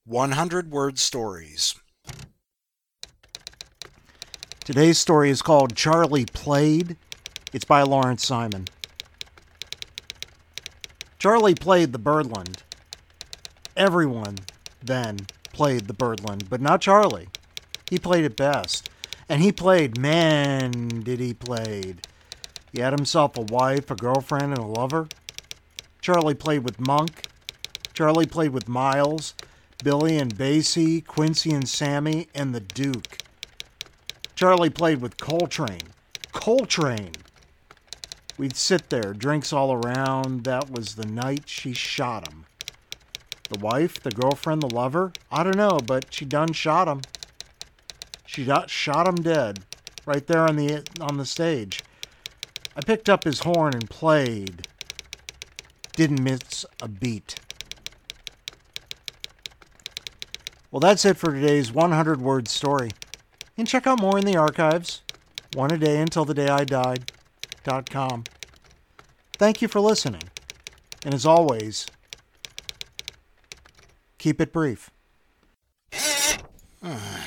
100-word stories. Today's story is called Charlie Played. It's by Lawrence Simon. Charlie played the Birdland. Everyone then played the Birdland, but not Charlie. He played it best. And he played, man, did he played. He had himself a wife, a girlfriend, and a lover. Charlie played with Monk. Charlie played with Miles, Billy and Basie, Quincy and Sammy, and the Duke. Charlie played with Coltrane. Coltrane! We'd sit there, drinks all around. That was the night she shot him. The wife, the girlfriend, the lover? I don't know, but she done shot him. She shot him dead, right there on the stage. I picked up his horn and played. Didn't miss a beat. Well, that's it for today's 100-word story. And check out more in the archives. One a day until the day I died.com. Thank you for listening. And as always, keep it brief.